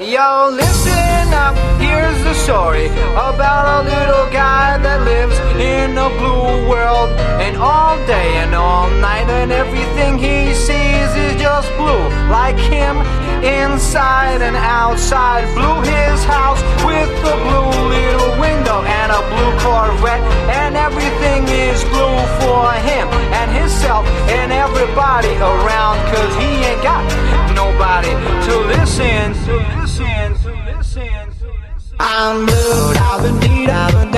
Yo, listen up, here's the story about a little guy that lives in a blue world. And all day and all night, and everything he sees is just blue. Like him, inside and outside. Blue his house with a blue little window and a blue Corvette. And everything is blue for him and himself and everybody around. Cause he ain't got nobody to listen. I'm blue, I've been